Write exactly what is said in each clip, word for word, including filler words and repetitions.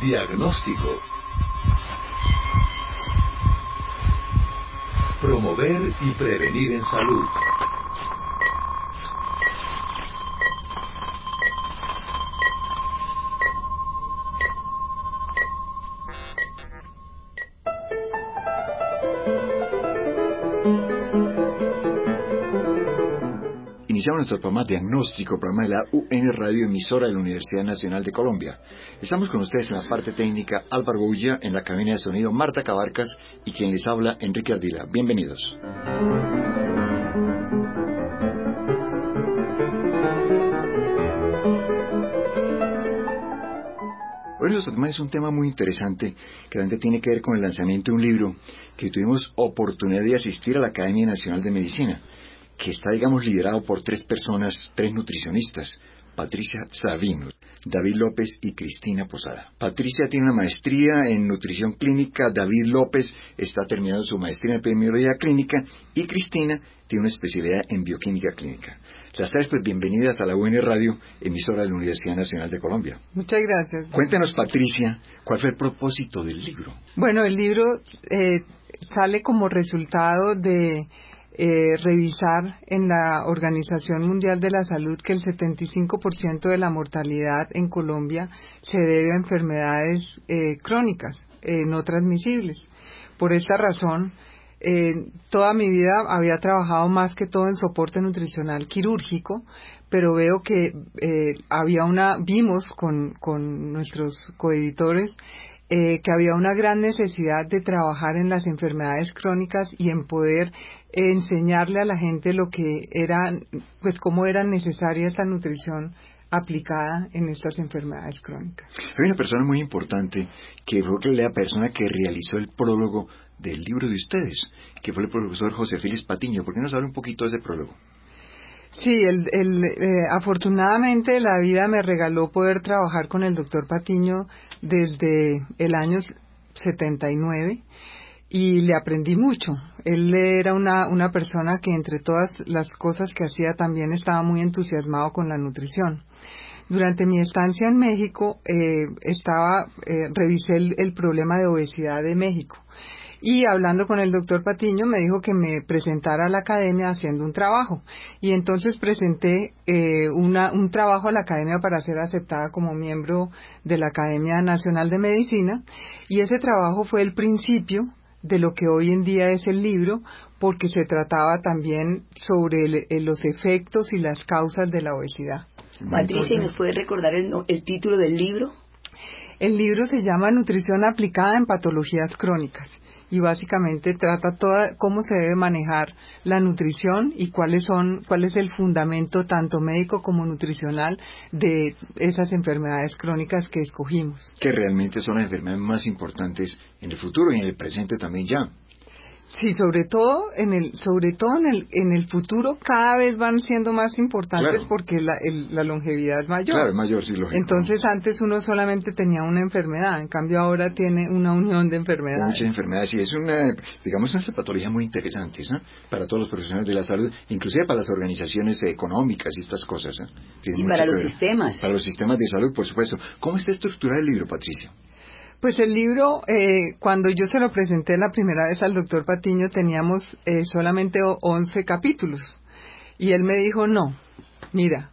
Diagnóstico. Promover y prevenir en salud. Iniciamos nuestro programa Diagnóstico, programa de la U N Radio, emisora de la Universidad Nacional de Colombia. Estamos con ustedes en la parte técnica Álvaro Bulla, en la cabina de sonido Marta Cabarcas y quien les habla Enrique Ardila. Bienvenidos. Hoy nuestro tema es un tema muy interesante que realmente tiene que ver con el lanzamiento de un libro que tuvimos oportunidad de asistir a la Academia Nacional de Medicina, que está, digamos, liderado por tres personas, tres nutricionistas, Patricia Savino, David López y Cristina Posada. Patricia tiene una maestría en nutrición clínica, David López está terminando su maestría en epidemiología clínica y Cristina tiene una especialidad en bioquímica clínica. Las tres, pues, bienvenidas a la U N Radio, emisora de la Universidad Nacional de Colombia. Muchas gracias. Cuéntanos, Patricia, ¿cuál fue el propósito del libro? Bueno, el libro eh, sale como resultado de Eh, revisar en la Organización Mundial de la Salud que el setenta y cinco por ciento de la mortalidad en Colombia se debe a enfermedades eh, crónicas, eh, no transmisibles. Por esta razón, eh, toda mi vida había trabajado más que todo en soporte nutricional quirúrgico, pero veo que eh, había una, vimos con, con nuestros coeditores Eh, que había una gran necesidad de trabajar en las enfermedades crónicas y en poder eh, enseñarle a la gente lo que era, pues cómo era necesaria esta nutrición aplicada en estas enfermedades crónicas. Hay una persona muy importante que fue la persona que realizó el prólogo del libro de ustedes, que fue el profesor José Félix Patiño. ¿Por qué nos habla un poquito de ese prólogo? Sí, el, el, eh, afortunadamente la vida me regaló poder trabajar con el doctor Patiño desde el año setenta y nueve y le aprendí mucho. Él era una, una persona que entre todas las cosas que hacía también estaba muy entusiasmado con la nutrición. Durante mi estancia en México, eh, estaba, eh, revisé el, el problema de obesidad de México. Y hablando con el doctor Patiño me dijo que me presentara a la academia haciendo un trabajo. Y entonces presenté eh, una, un trabajo a la academia para ser aceptada como miembro de la Academia Nacional de Medicina. Y ese trabajo fue el principio de lo que hoy en día es el libro, porque se trataba también sobre el, el, los efectos y las causas de la obesidad. Patricia, ¿nos puede recordar el, el título del libro? El libro se llama Nutrición aplicada en patologías crónicas. Y básicamente trata toda cómo se debe manejar la nutrición y cuáles son cuál es el fundamento tanto médico como nutricional de esas enfermedades crónicas que escogimos. Que realmente son las enfermedades más importantes en el futuro y en el presente también ya. Sí, sobre todo en el sobre todo en el en el futuro cada vez van siendo más importantes, claro, porque la, el, la longevidad es mayor. Claro, mayor, sí, lógico. Entonces antes uno solamente tenía una enfermedad, en cambio ahora tiene una unión de enfermedades. Muchas enfermedades, y es una, digamos, una patología muy interesante, ¿no? Para todos los profesionales de la salud, inclusive para las organizaciones económicas y estas cosas, ¿eh? Y para los sistemas. Para los sistemas de salud, por supuesto. ¿Cómo está estructurado el libro, Patricia? Pues el libro, eh, cuando yo se lo presenté la primera vez al doctor Patiño, teníamos eh, solamente once capítulos. Y él me dijo, no, mira,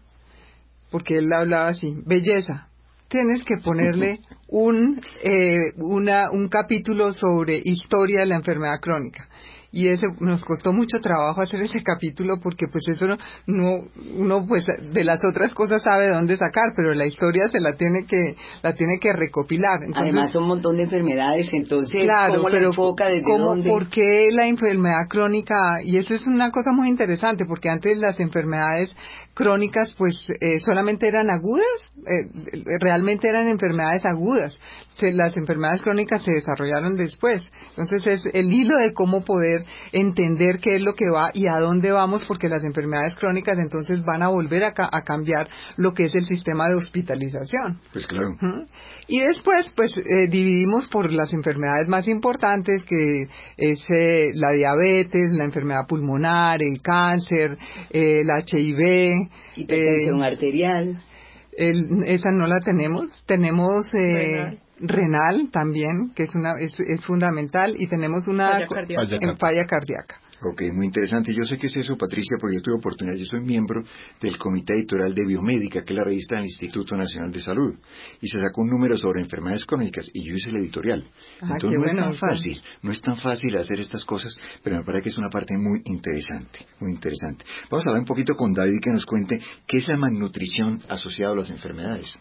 porque él hablaba así, belleza, tienes que ponerle un, eh, una, un capítulo sobre historia de la enfermedad crónica. Y ese nos costó mucho trabajo hacer ese capítulo porque pues eso no, no uno pues de las otras cosas sabe dónde sacar, pero la historia se la tiene que la tiene que recopilar. Entonces, además son un montón de enfermedades, entonces claro, ¿cómo pero la enfoca, desde ¿cómo, dónde? ¿por qué la enfermedad crónica? Y eso es una cosa muy interesante porque antes las enfermedades crónicas pues eh, solamente eran agudas, eh, realmente eran enfermedades agudas. Se, las enfermedades crónicas se desarrollaron después. Entonces es el hilo de cómo poder entender qué es lo que va y a dónde vamos, porque las enfermedades crónicas entonces van a volver a, ca- a cambiar lo que es el sistema de hospitalización. Pues claro. ¿Mm? Y después pues eh, dividimos por las enfermedades más importantes, que es eh, la diabetes, la enfermedad pulmonar, el cáncer, eh, el H I V, hipertensión eh, arterial. El, esa no la tenemos. Tenemos eh, renal también, que es una es, es fundamental, y tenemos una falla cardíaca. en falla cardíaca. Ok, muy interesante. Yo sé que es eso, Patricia, porque yo tuve oportunidad, yo soy miembro del comité editorial de Biomédica, que es la revista del Instituto Nacional de Salud, y se sacó un número sobre enfermedades crónicas, y yo hice el editorial. Ah, Entonces qué no bueno, es tan fácil, no es tan fácil hacer estas cosas, pero me parece que es una parte muy interesante, muy interesante. Vamos a hablar un poquito con David, que nos cuente qué es la malnutrición asociada a las enfermedades.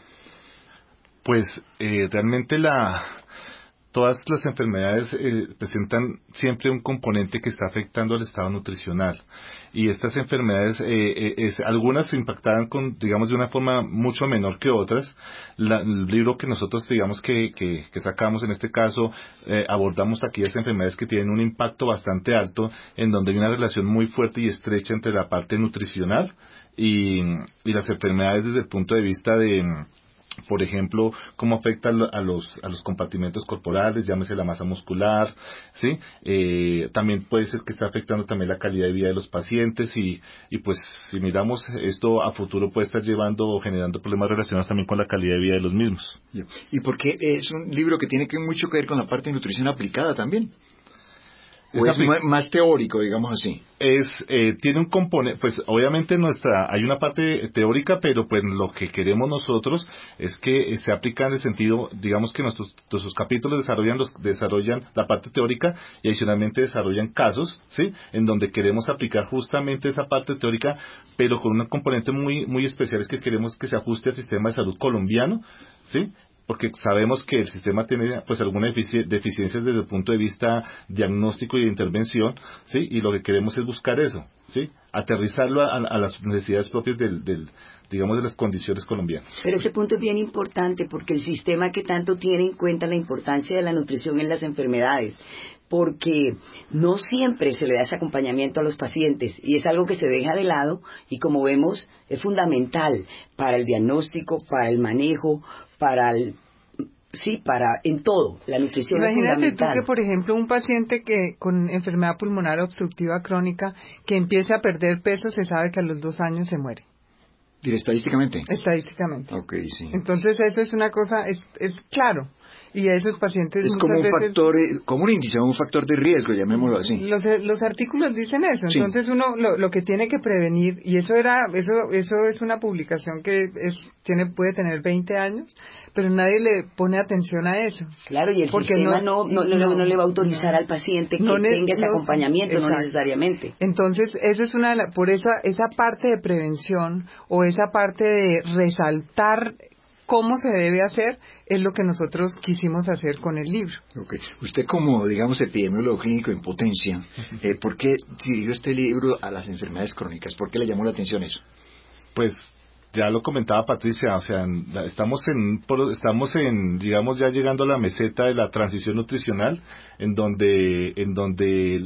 Pues eh, realmente la... Todas las enfermedades eh, presentan siempre un componente que está afectando al estado nutricional, y estas enfermedades, eh, eh, es, algunas se impactaban con, digamos, de una forma mucho menor que otras. La, el libro que nosotros, digamos, que, que, que sacamos en este caso, eh, abordamos aquellas enfermedades que tienen un impacto bastante alto, en donde hay una relación muy fuerte y estrecha entre la parte nutricional y, y las enfermedades desde el punto de vista de... por ejemplo, cómo afecta a los a los compartimentos corporales, llámese la masa muscular, ¿sí? Eh, también puede ser que esté afectando también la calidad de vida de los pacientes, y, y pues si miramos esto a futuro puede estar llevando o generando problemas relacionados también con la calidad de vida de los mismos. ¿Y por qué es un libro que tiene que mucho que ver con la parte de nutrición aplicada también? ¿O es más, más teórico, digamos así? Es, eh, tiene un componente, pues obviamente nuestra, hay una parte teórica, pero pues lo que queremos nosotros es que se aplica en el sentido, digamos que nuestros, nuestros capítulos desarrollan, los, desarrollan la parte teórica y adicionalmente desarrollan casos, ¿sí? En donde queremos aplicar justamente esa parte teórica, pero con un componente muy, muy especial, es que queremos que se ajuste al sistema de salud colombiano, ¿sí? Porque sabemos que el sistema tiene pues algunas defici- deficiencias desde el punto de vista diagnóstico y de intervención, ¿sí? Y lo que queremos es buscar eso, ¿sí? Aterrizarlo a, a las necesidades propias del, del, digamos, de las condiciones colombianas. Pero ese punto es bien importante, porque el sistema que tanto tiene en cuenta la importancia de la nutrición en las enfermedades, porque no siempre se le da ese acompañamiento a los pacientes, y es algo que se deja de lado, y como vemos es fundamental para el diagnóstico, para el manejo, para el, sí, para en todo, la nutrición es fundamental. Imagínate tú que, por ejemplo, un paciente que con enfermedad pulmonar obstructiva crónica que empiece a perder peso, se sabe que a los dos años se muere. ¿Estadísticamente? Estadísticamente. Ok, sí. Entonces eso es una cosa, es, es claro. Y a esos pacientes es como un veces, factor, como un índice, un factor de riesgo, llamémoslo así. Los, los artículos dicen eso, sí. Entonces uno lo, lo que tiene que prevenir, y eso era, eso, eso es una publicación que es, tiene, puede tener veinte años, pero nadie le pone atención a eso. Claro, y el porque sistema no, no, no, no, no le va a autorizar no, al paciente que no tenga ese no, acompañamiento, exacto. No necesariamente. Entonces, eso es una, por esa, esa parte de prevención, o esa parte de resaltar cómo se debe hacer, es lo que nosotros quisimos hacer con el libro. Okay. Usted como, digamos, epidemiólogo clínico en potencia, eh, ¿por qué dirigió este libro a las enfermedades crónicas? ¿Por qué le llamó la atención eso? Pues ya lo comentaba Patricia, o sea, estamos en, estamos en, digamos, ya llegando a la meseta de la transición nutricional, en donde, en donde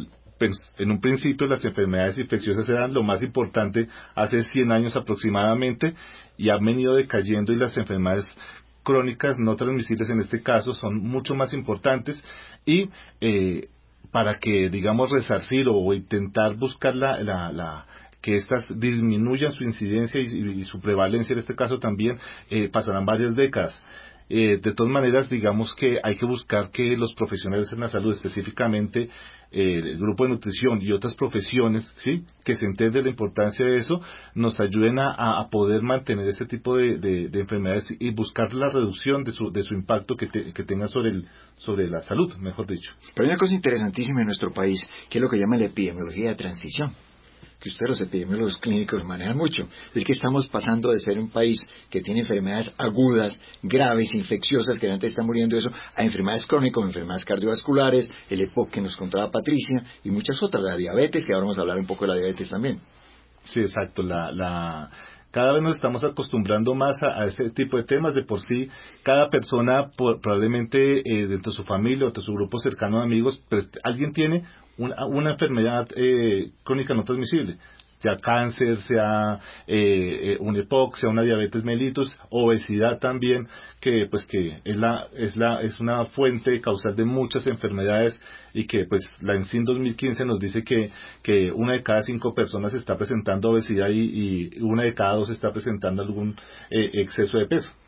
en un principio las enfermedades infecciosas eran lo más importante hace cien años aproximadamente, y han venido decayendo, y las enfermedades crónicas no transmisibles en este caso son mucho más importantes, y eh, para que, digamos, resarcir o intentar buscar la, la, la que éstas disminuyan su incidencia y, y su prevalencia en este caso también, eh, pasarán varias décadas. Eh, de todas maneras, digamos que hay que buscar que los profesionales en la salud, específicamente eh, el grupo de nutrición y otras profesiones, sí, que se entiende la importancia de eso, nos ayuden a, a poder mantener ese tipo de, de, de enfermedades y buscar la reducción de su, de su impacto que, te, que tenga sobre, el, sobre la salud, mejor dicho. Pero hay una cosa interesantísima en nuestro país, que es lo que llaman la epidemiología de transición, que ustedes los epidemiólogos clínicos manejan mucho. Es que estamos pasando de ser un país que tiene enfermedades agudas, graves, infecciosas, que la gente está muriendo de eso, a enfermedades crónicas, enfermedades cardiovasculares, el EPOC que nos contaba Patricia, y muchas otras, la diabetes, que ahora vamos a hablar un poco de la diabetes también. Sí, exacto, la... la... Cada vez nos estamos acostumbrando más a, a este tipo de temas. De por sí, cada persona, por, probablemente eh, dentro de su familia o de su grupo cercano de amigos, pues, alguien tiene una, una enfermedad eh, crónica no transmisible, sea cáncer, sea eh, eh, un EPOC, sea una diabetes mellitus, obesidad también, que pues que es la es la es una fuente causal de muchas enfermedades, y que pues la ENSIM dos mil quince nos dice que que una de cada cinco personas está presentando obesidad, y, y una de cada dos está presentando algún eh, exceso de peso.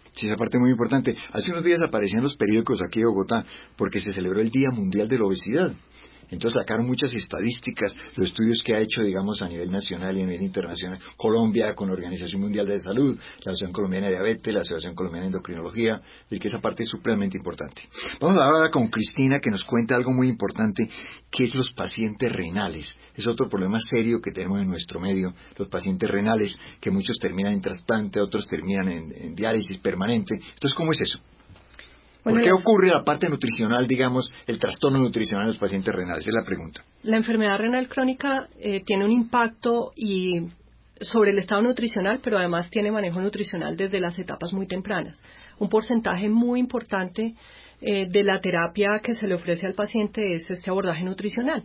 Sí, esa parte es muy importante. Hace unos días aparecían los periódicos aquí de Bogotá porque se celebró el Día Mundial de la Obesidad. Entonces sacaron muchas estadísticas, los estudios que ha hecho, digamos, a nivel nacional y a nivel internacional, Colombia con la Organización Mundial de Salud, la Asociación Colombiana de Diabetes, la Asociación Colombiana de Endocrinología, y que esa parte es supremamente importante. Vamos a hablar ahora con Cristina, que nos cuenta algo muy importante, que es los pacientes renales. Es otro problema serio que tenemos en nuestro medio, los pacientes renales, que muchos terminan en trasplante, otros terminan en, en diálisis permanente. Entonces, ¿cómo es eso? ¿Por Bueno, qué la, ocurre la parte nutricional, digamos, el trastorno nutricional en los pacientes renales? Esa es la pregunta. la enfermedad renal crónica eh, tiene un impacto y sobre el estado nutricional, pero además tiene manejo nutricional desde las etapas muy tempranas. Un porcentaje muy importante eh, de la terapia que se le ofrece al paciente es este abordaje nutricional.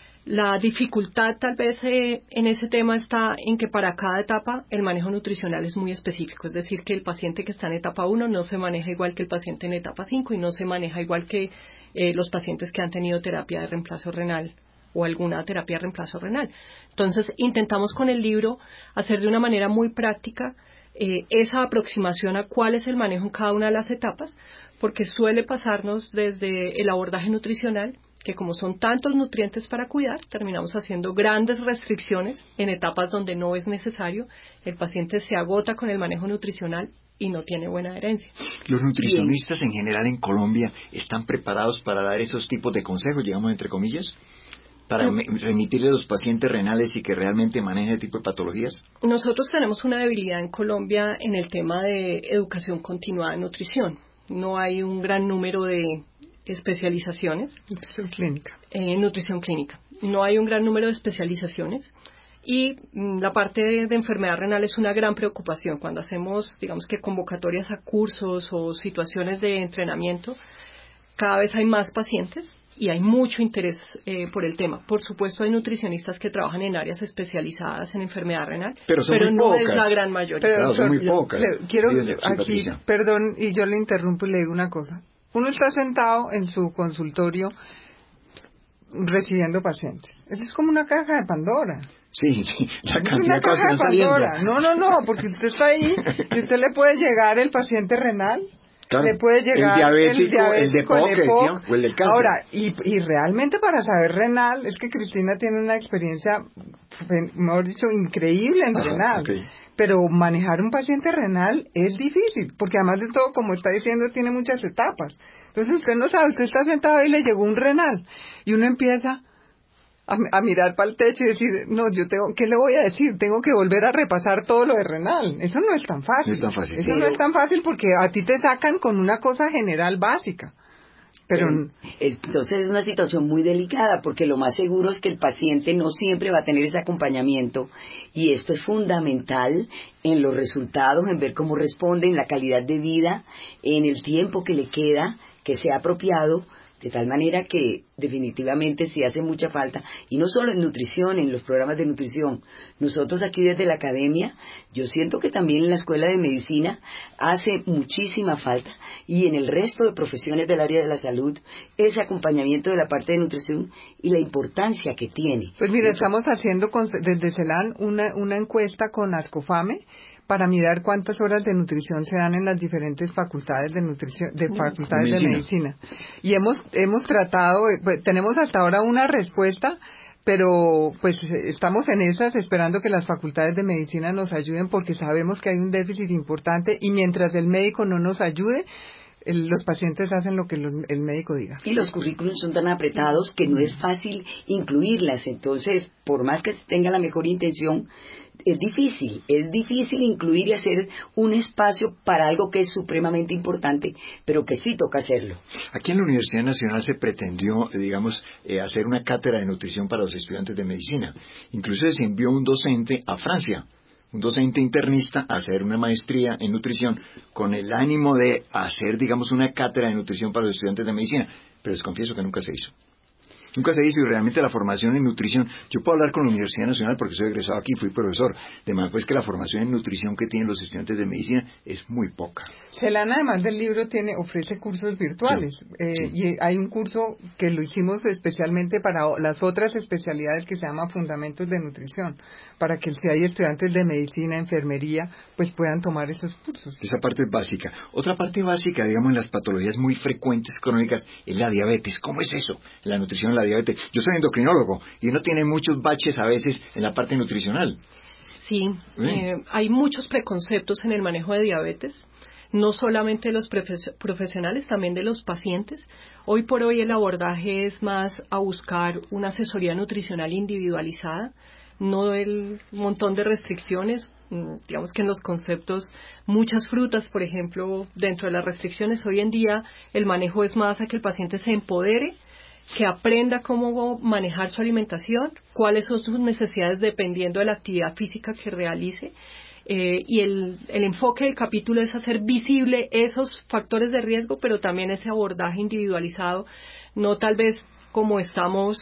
La dificultad tal vez eh, en ese tema está en que para cada etapa el manejo nutricional es muy específico, es decir, que el paciente que está en etapa uno no se maneja igual que el paciente en etapa cinco y no se maneja igual que eh, los pacientes que han tenido terapia de reemplazo renal o alguna terapia de reemplazo renal. Entonces, intentamos con el libro hacer de una manera muy práctica eh, esa aproximación a cuál es el manejo en cada una de las etapas, porque suele pasarnos desde el abordaje nutricional, que como son tantos nutrientes para cuidar, terminamos haciendo grandes restricciones en etapas donde no es necesario. El paciente se agota con el manejo nutricional y no tiene buena adherencia. ¿Los nutricionistas en general en Colombia están preparados para dar esos tipos de consejos, digamos, entre comillas? ¿Para No. remitirle a los pacientes renales y que realmente manejen ese tipo de patologías? Nosotros tenemos una debilidad en Colombia en el tema de educación continuada en nutrición. No hay un gran número de especializaciones. Nutrición clínica. En nutrición clínica. No hay un gran número de especializaciones y mm, la parte de, de enfermedad renal es una gran preocupación. Cuando hacemos, digamos que convocatorias a cursos o situaciones de entrenamiento, cada vez hay más pacientes y hay mucho interés eh, por el tema. Por supuesto, hay nutricionistas que trabajan en áreas especializadas en enfermedad renal, pero, son pero muy no pocas. es la gran mayoría. Pero claro, son muy yo, pocas. le, quiero Sí, sí, aquí, Patricia. perdón, y yo le interrumpo y le digo una cosa. Uno está sentado en su consultorio recibiendo pacientes. Eso es como una caja de Pandora. Sí, sí, la Es cantidad una de cosas caja que de están saliendo. Pandora. No, no, no, porque usted está ahí y usted le puede llegar el paciente renal, Claro, le puede llegar el diabético, el, diabético, el de el P O C, E P O C. decían, o el de cáncer. Ahora, y, y realmente para saber renal, es que Cristina tiene una experiencia, mejor dicho, increíble en Ajá, renal. okay. Pero manejar un paciente renal es difícil, porque además de todo, como está diciendo, tiene muchas etapas. Entonces usted no sabe, usted está sentado ahí y le llegó un renal, y uno empieza a, a mirar para el techo y decir, no, yo tengo, ¿qué le voy a decir? Tengo que volver a repasar todo lo de renal. Eso no es tan fácil. No es tan fácil. Eso Pero, no es tan fácil porque a ti te sacan con una cosa general básica. Pero entonces es una situación muy delicada porque lo más seguro es que el paciente no siempre va a tener ese acompañamiento y esto es fundamental en los resultados, en ver cómo responde, en la calidad de vida, en el tiempo que le queda, que sea apropiado, de tal manera que definitivamente sí hace mucha falta, y no solo en nutrición, en los programas de nutrición. Nosotros aquí desde la academia, yo siento que también en la escuela de medicina hace muchísima falta, y en el resto de profesiones del área de la salud, ese acompañamiento de la parte de nutrición y la importancia que tiene. pues mira, estamos haciendo con, desde CELAN una, una encuesta con ASCOFAME para mirar cuántas horas de nutrición se dan en las diferentes facultades de nutrición, de facultades medicina. de medicina. Y hemos hemos tratado, pues, tenemos hasta ahora una respuesta, pero pues estamos en esas esperando que las facultades de medicina nos ayuden porque sabemos que hay un déficit importante y mientras el médico no nos ayude, el, los pacientes hacen lo que los, el médico diga. Y los currículums son tan apretados que no es fácil incluirlas. Entonces, por más que tenga la mejor intención, es difícil, es difícil incluir y hacer un espacio para algo que es supremamente importante, pero que sí toca hacerlo. Aquí en la Universidad Nacional se pretendió, digamos, eh, hacer una cátedra de nutrición para los estudiantes de medicina. Incluso se envió un docente a Francia, un docente internista, a hacer una maestría en nutrición con el ánimo de hacer, digamos, una cátedra de nutrición para los estudiantes de medicina. Pero les confieso que nunca se hizo. Nunca se hizo, y realmente la formación en nutrición, yo puedo hablar con la Universidad Nacional porque soy egresado aquí, fui profesor, de manera pues que la formación en nutrición que tienen los estudiantes de medicina es muy poca. Celana, además del libro, tiene ofrece cursos virtuales, sí, eh, sí. y hay un curso que lo hicimos especialmente para o- las otras especialidades que se llama Fundamentos de Nutrición, para que si hay estudiantes de medicina, enfermería, pues puedan tomar esos cursos. Esa parte es básica. Otra parte básica, digamos, en las patologías muy frecuentes crónicas, es la diabetes. ¿Cómo es eso? La nutrición en la diabetes. Yo soy endocrinólogo y uno tiene muchos baches a veces en la parte nutricional. Sí, eh, hay muchos preconceptos en el manejo de diabetes, no solamente de los profes- profesionales, también de los pacientes. Hoy por hoy el abordaje es más a buscar una asesoría nutricional individualizada, no el montón de restricciones. Mm, Digamos que en los conceptos, muchas frutas, por ejemplo, dentro de las restricciones, hoy en día el manejo es más a que el paciente se empodere, que aprenda cómo manejar su alimentación, cuáles son sus necesidades dependiendo de la actividad física que realice. Eh, y el, el enfoque del capítulo es hacer visible esos factores de riesgo, pero también ese abordaje individualizado, no tal vez como estamos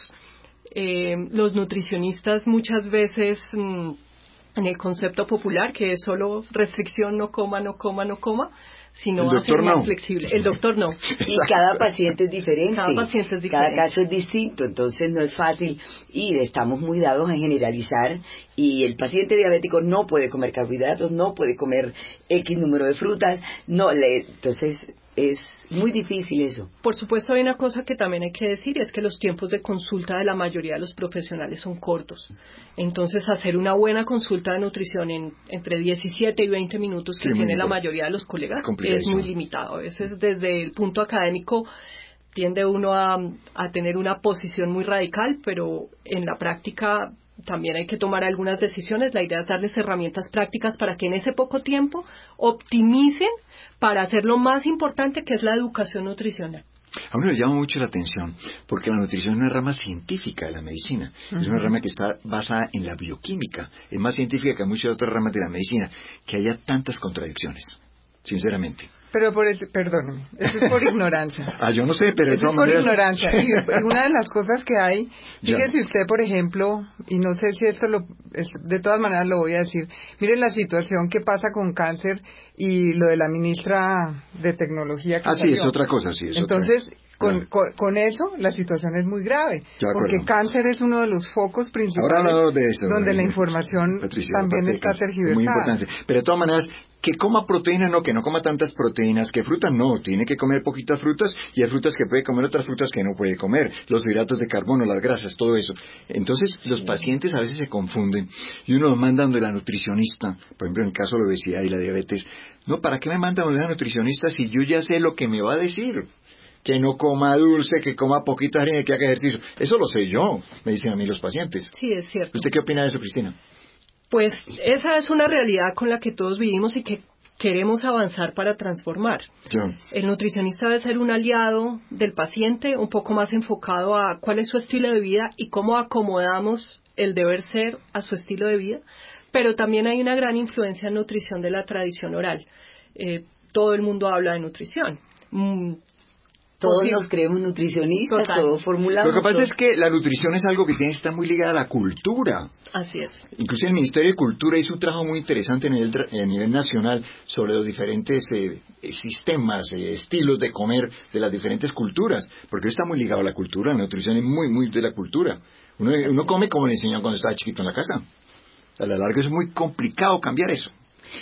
eh, los nutricionistas muchas veces mmm, en el concepto popular, que es solo restricción, no coma, no coma, no coma, sino hacer más no. flexible. El doctor no. Y cada paciente es diferente. Cada paciente es Cada diferente. caso es distinto, entonces no es fácil y estamos muy dados a generalizar y el paciente diabético no puede comer carbohidratos, no puede comer X número de frutas, no le, entonces es muy difícil eso. Por supuesto, hay una cosa que también hay que decir, y es que los tiempos de consulta de la mayoría de los profesionales son cortos. Entonces, hacer una buena consulta de nutrición en entre diecisiete y veinte minutos que Sí, tiene la muy mayoría de los colegas es, es muy limitado. A veces, desde el punto académico, tiende uno a, a tener una posición muy radical, pero en la práctica también hay que tomar algunas decisiones. La idea es darles herramientas prácticas para que en ese poco tiempo optimicen para hacer lo más importante, que es la educación nutricional. A uno le llama mucho la atención porque la nutrición es una rama científica de la medicina. Uh-huh. Es una rama que está basada en la bioquímica. Es más científica que muchas otras ramas de la medicina. Que haya tantas contradicciones, sinceramente. Pero por el, perdóneme, eso es por ignorancia. Ah, yo no sé, pero eso de es por maneras... ignorancia. Y una de las cosas que hay, fíjese usted, por ejemplo, y no sé si esto lo, es, de todas maneras lo voy a decir, miren la situación que pasa con cáncer y lo de la ministra de Tecnología que Ah, salió. sí, es otra cosa, sí. Es Entonces, otra... Con, con, con eso la situación es muy grave, porque cáncer es uno de los focos principales de eso, donde de, la información Patricia, también está tergiversada. Muy importante. Pero de todas maneras, que coma proteínas, no, que no coma tantas proteínas, que frutas no, tiene que comer poquitas frutas y hay frutas que puede comer, otras frutas que no puede comer, los hidratos de carbono, las grasas, todo eso. Entonces los sí. pacientes a veces se confunden y uno los manda donde la nutricionista, por ejemplo en el caso de la obesidad y la diabetes, no, ¿para qué me manda donde la nutricionista si yo ya sé lo que me va a decir? Que no coma dulce, que coma poquita harina y que haga ejercicio. Eso lo sé yo, me dicen a mí los pacientes. Sí, es cierto. ¿Usted qué opina de eso, Cristina? Pues esa es una realidad con la que todos vivimos y que queremos avanzar para transformar. Yo. El nutricionista debe ser un aliado del paciente, un poco más enfocado a cuál es su estilo de vida y cómo acomodamos el deber ser a su estilo de vida. Pero también hay una gran influencia en nutrición de la tradición oral. Eh, todo el mundo habla de nutrición. Mm, Todos nos creemos nutricionistas, Total. todos formulamos. Lo que pasa todo. es que la nutrición es algo que tiene está muy ligada a la cultura. Así es. Incluso el Ministerio de Cultura hizo un trabajo muy interesante a nivel, a nivel nacional sobre los diferentes eh, sistemas, eh, estilos de comer de las diferentes culturas, porque está muy ligado a la cultura, la nutrición es muy, muy de la cultura. Uno, uno come como le enseñaron cuando estaba chiquito en la casa. A la larga es muy complicado cambiar eso.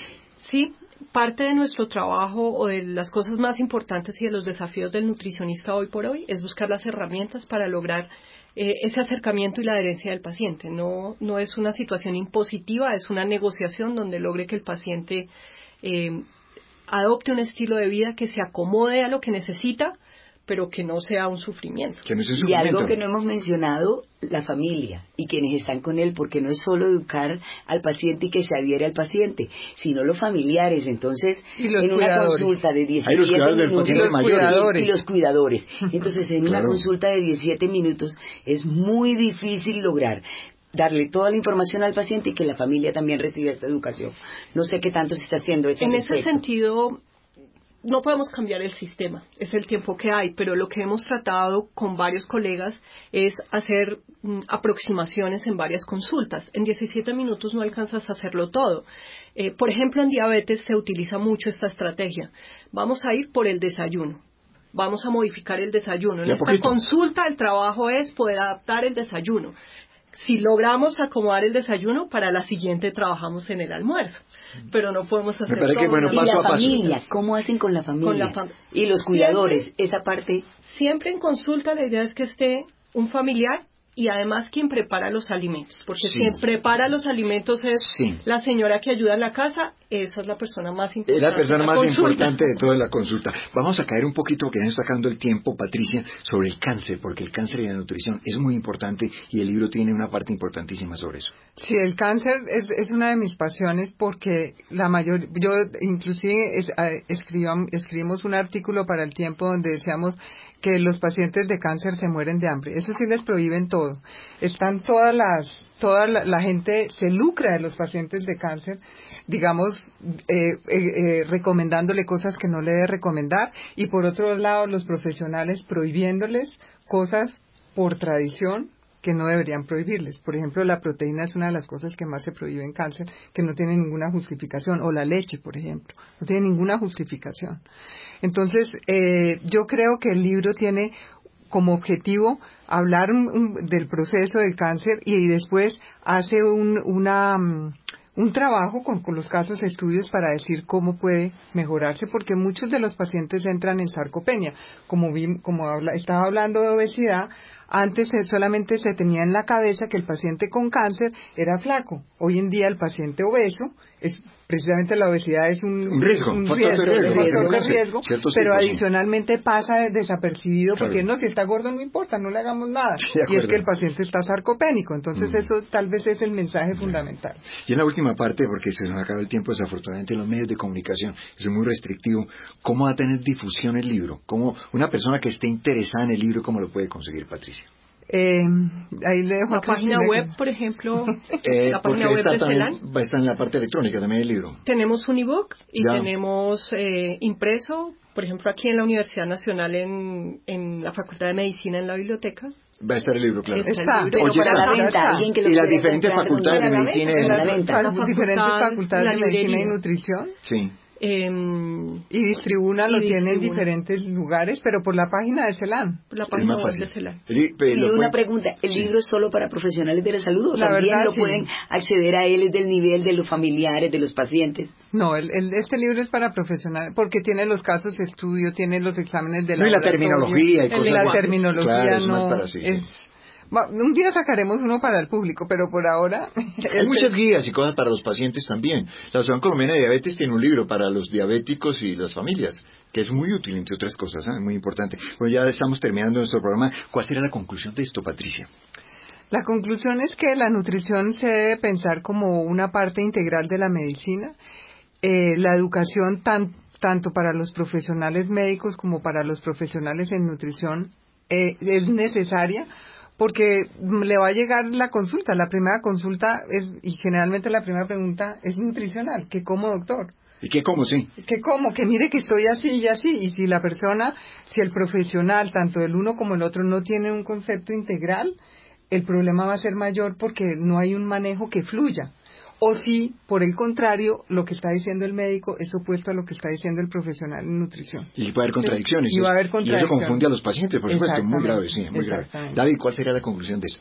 Sí. Parte de nuestro trabajo o de las cosas más importantes y de los desafíos del nutricionista hoy por hoy es buscar las herramientas para lograr eh, ese acercamiento y la adherencia del paciente. No, no es una situación impositiva, es una negociación donde logre que el paciente eh, adopte un estilo de vida que se acomode a lo que necesita, pero que no sea un sufrimiento. Que no sea un y sufrimiento. algo que no hemos mencionado, la familia y quienes están con él, porque no es solo educar al paciente y que se adhiere al paciente, sino los familiares. Entonces, y los en una cuidadores. consulta de diecisiete Hay los cuidadores del minutos, paciente y los mayor. cuidadores. y los cuidadores. Entonces, en Claro. una consulta de diecisiete minutos es muy difícil lograr darle toda la información al paciente y que la familia también reciba esta educación. No sé qué tanto se está haciendo. En ese sentido, no podemos cambiar el sistema, es el tiempo que hay, pero lo que hemos tratado con varios colegas es hacer mm, aproximaciones en varias consultas. En diecisiete minutos no alcanzas a hacerlo todo. Eh, por ejemplo, en diabetes se utiliza mucho esta estrategia. Vamos a ir por el desayuno. Vamos a modificar el desayuno. En esta consulta el trabajo es poder adaptar el desayuno. Si logramos acomodar el desayuno, para la siguiente trabajamos en el almuerzo. Pero no podemos hacer todo. Que, bueno, y la familia, ¿cómo hacen con la familia? Con la fam- y los cuidadores, siempre, esa parte. Siempre en consulta la idea es que esté un familiar y además quien prepara los alimentos. Porque sí. quien prepara los alimentos es sí. la señora que ayuda en la casa. Esa es la persona más importante. Es la persona más consulta. importante de toda la consulta. Vamos a caer un poquito, porque ya nos está sacando el tiempo, Patricia, sobre el cáncer, porque el cáncer y la nutrición es muy importante y el libro tiene una parte importantísima sobre eso. Sí, el cáncer es, es una de mis pasiones porque la mayor, yo inclusive es, eh, escribam, escribimos un artículo para El Tiempo donde decíamos que los pacientes de cáncer se mueren de hambre. Eso sí les prohíben todo. Están todas las, toda la, la gente se lucra de los pacientes de cáncer, digamos, eh, eh, eh, recomendándole cosas que no le debe recomendar, y por otro lado los profesionales prohibiéndoles cosas por tradición que no deberían prohibirles. Por ejemplo, la proteína es una de las cosas que más se prohíbe en cáncer, que no tiene ninguna justificación, o la leche, por ejemplo, no tiene ninguna justificación. Entonces, eh, yo creo que el libro tiene como objetivo hablar un, un, del proceso del cáncer, y, y después hace un, una... Um, un trabajo con, con los casos estudios para decir cómo puede mejorarse, porque muchos de los pacientes entran en sarcopenia. Como vi, como habla, estaba hablando de obesidad, antes solamente se tenía en la cabeza que el paciente con cáncer era flaco. Hoy en día el paciente obeso, es precisamente la obesidad es un, un riesgo, un riesgo, riesgo, riesgo, un riesgo, riesgo pero tipos, adicionalmente sí. pasa desapercibido, claro. porque no, si está gordo no importa, no le hagamos nada. Y es que el paciente está sarcopénico, entonces mm. eso tal vez es el mensaje sí. fundamental. Y en la última parte, porque se nos acaba el tiempo desafortunadamente en los medios de comunicación, es muy restrictivo, ¿cómo va a tener difusión el libro? ¿Cómo una persona que esté interesada en el libro, cómo lo puede conseguir, Patricia? Eh, ahí le dejo la página web, por ejemplo, eh, la página web de CELAN. Va a estar en la parte electrónica también el libro. Tenemos un ebook y ya. tenemos eh, impreso, por ejemplo, aquí en la Universidad Nacional, en, en la Facultad de Medicina, en la biblioteca. Va a estar el libro, claro. Está, está el libro, pero para la venta, alguien que lo y las diferentes facultades de medicina en y las la diferentes facultades de medicina y nutrición. Sí. Eh, y Distribuna y lo Distribuna. tiene en diferentes lugares, pero por la página de CELAN. Por la página web de CELAN. Y, y una pregunta, ¿el sí. libro es solo para profesionales de la salud o la también verdad, lo sí. pueden acceder a él desde el nivel de los familiares, de los pacientes? No, el, el, este libro es para profesionales porque tiene los casos de estudio, tiene los exámenes de no, y la terminología y el, cosas. La terminología claro, no para sí, es... Sí. Un día sacaremos uno para el público, pero por ahora... Hay muchas guías y cosas para los pacientes también. La Asociación Colombiana de Diabetes tiene un libro para los diabéticos y las familias, que es muy útil, entre otras cosas, ¿eh? Muy importante. Bueno, ya estamos terminando nuestro programa. ¿Cuál será la conclusión de esto, Patricia? La conclusión es que la nutrición se debe pensar como una parte integral de la medicina. Eh, la educación, tan, tanto para los profesionales médicos como para los profesionales en nutrición, eh, es necesaria, porque le va a llegar la consulta. La primera consulta es, y generalmente la primera pregunta es nutricional, ¿qué como, doctor? ¿Y qué como, sí? ¿Qué como? Que mire que estoy así y así. Y si la persona, si el profesional, tanto el uno como el otro, no tiene un concepto integral, el problema va a ser mayor porque no hay un manejo que fluya. O si, por el contrario, lo que está diciendo el médico es opuesto a lo que está diciendo el profesional en nutrición. Y va a haber contradicciones. Y va a haber contradicciones. Y eso confunde a los pacientes, por supuesto, muy grave, sí, muy grave. David, ¿cuál sería la conclusión de esto?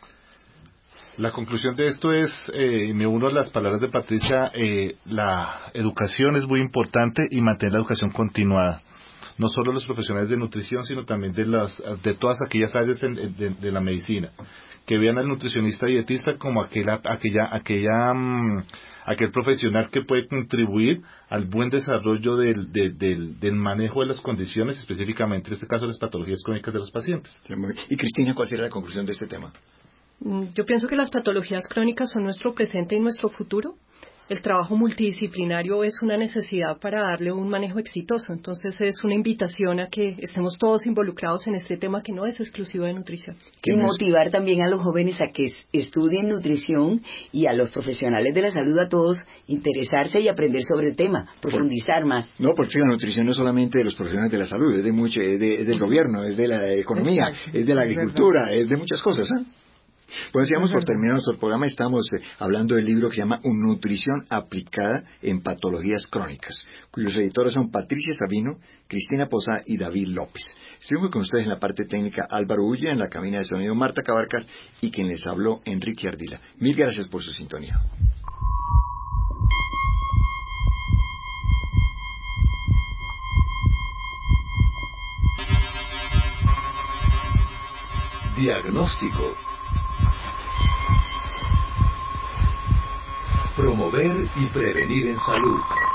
La conclusión de esto es, eh, me uno a las palabras de Patricia, eh, la educación es muy importante y mantener la educación continuada. No solo los profesionales de nutrición, sino también de las de todas aquellas áreas de, de, de la medicina, que vean al nutricionista dietista como aquella, aquella, aquella, um, aquel profesional que puede contribuir al buen desarrollo del, de, del, del manejo de las condiciones, específicamente en este caso las patologías crónicas de los pacientes. Y Cristina, ¿cuál sería la conclusión de este tema? Yo pienso que las patologías crónicas son nuestro presente y nuestro futuro. el trabajo multidisciplinario es una necesidad para darle un manejo exitoso. Entonces es una invitación a que estemos todos involucrados en este tema que no es exclusivo de nutrición. Y motivar también a los jóvenes a que estudien nutrición y a los profesionales de la salud, a todos, interesarse y aprender sobre el tema, profundizar más. No, porque la nutrición no es solamente de los profesionales de la salud, es de mucho, es, de, es del gobierno, es de la economía, Exacto. es de la agricultura, es de muchas cosas, ¿eh? Bueno, decíamos por terminar nuestro programa, estamos eh, hablando del libro que se llama Nutrición aplicada en patologías crónicas, cuyos editores son Patricia Sabino, Cristina Posada y David López. Estuvimos con ustedes en la parte técnica Álvaro Ulla, en la cabina de sonido Marta Cabarcas y quien les habló Enrique Ardila. Mil gracias por su sintonía. Diagnóstico. Promover y prevenir en salud.